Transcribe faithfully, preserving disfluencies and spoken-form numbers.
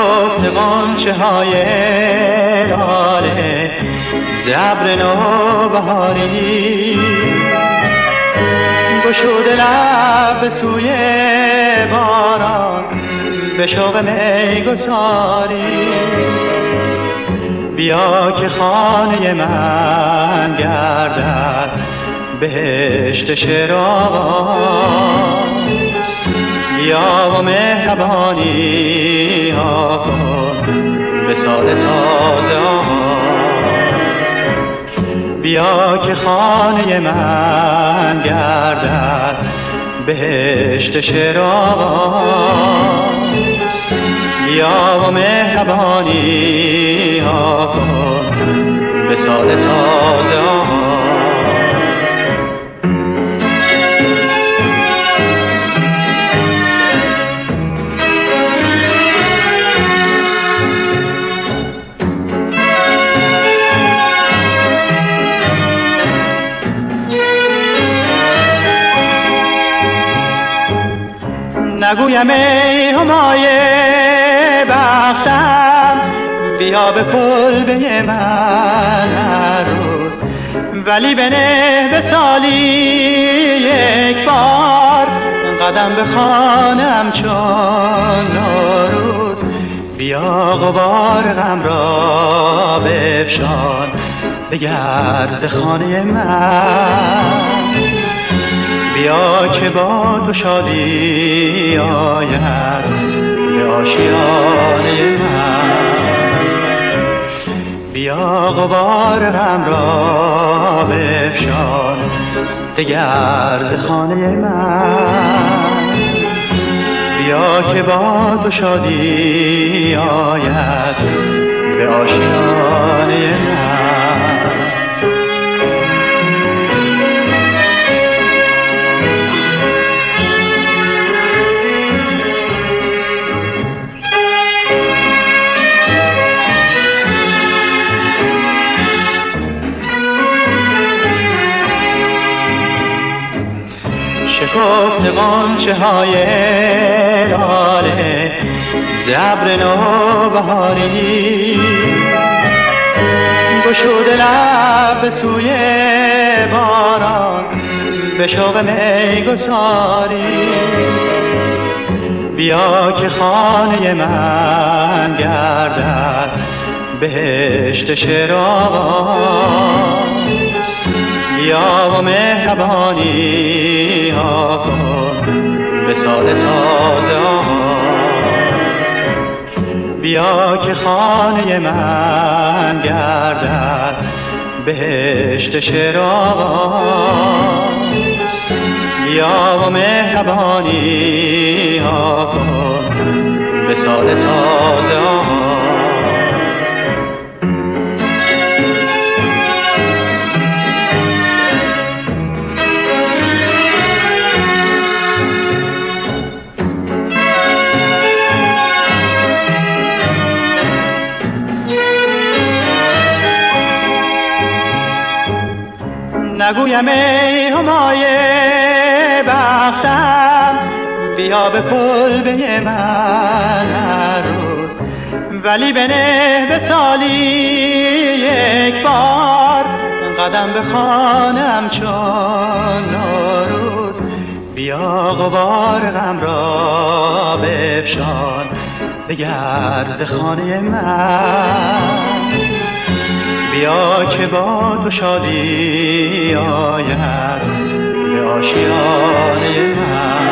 شکفت غنچه های لاله ز ابر نوبهاری، گشوده لب به سوی باران به شوق میگساری. بیا که خانه من گردد بهشت شیرآواز، بیا و مهربانی ها کن به سال تازه آغاز. بیا که خانه من گردد بهشت شیرآواز، بیا و مهربانی ها کن به سال تازه آغاز. نگویم ای همای بختم بیا به کلبه من هر روز، ولی بنه به سالی یک بار قدم به خانم چون نوروز. بیا غبار غم را بفشان بگرد ز خانه من، بیا که با تو شادی آید به آشیانه من. بیا غبار غم را بفشان دگر ز خانه من، بیا که با تو شادی آید به آشیانه من. شکفت غنچه های لاله ز ابر نوبهاری، گشوده لب به سوی باران به شوق میگساری. بیا که خانه من گردد بهشت شیرآواز، بیا و مهربانی ها کن به سال تازه آغاز. بیا که خانه من گردد بهشت شیرآواز، بیا و مهربانی ها کن به سال تازه آغاز. نگویم ای همای بختم بیا به کلبه من هر روز، ولی بنه به سالی یک بار قدم به خانم چون نوروز. بیا غبار غم را بفشان دگر ز خانه من، بیا که با تو شادی آید به آشیانه من.